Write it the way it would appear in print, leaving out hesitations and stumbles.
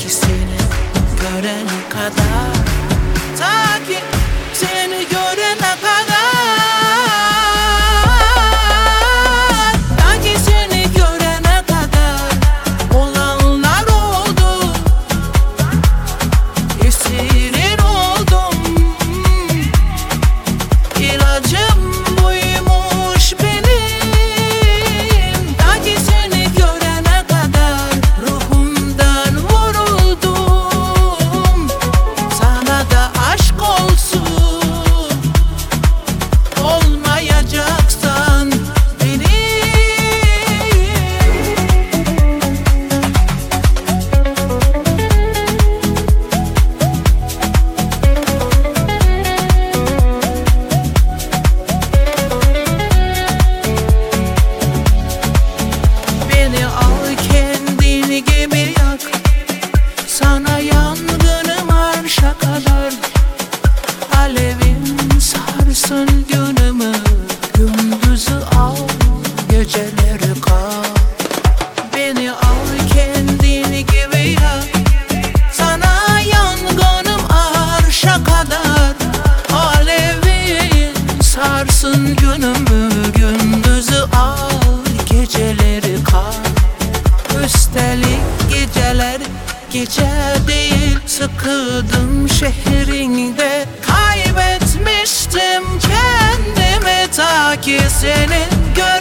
ki seni görene kadar, ta ki seni görene kadar, ta ki seni görene kadar olanlar oldu. Esirin oldum, ilacım buymuş benim. Ta ki seni görene kadar ruhumdan vuruldum. Sana da aşk olsun, olmayacaksan benim. Beni al kendini gibi yak, sana yangınım arşa kadar. Alevin sarsın günümü, gündüzü al, geceleri kal. Beni al kendini gibi yak, sana yangınım arşa kadar. Alevin sarsın günümü, gündüzü al, geceleri kal. Üstelik geceler gece değil, sıkıldım şehrinde, kaybetmiştim kendimi ta ki seni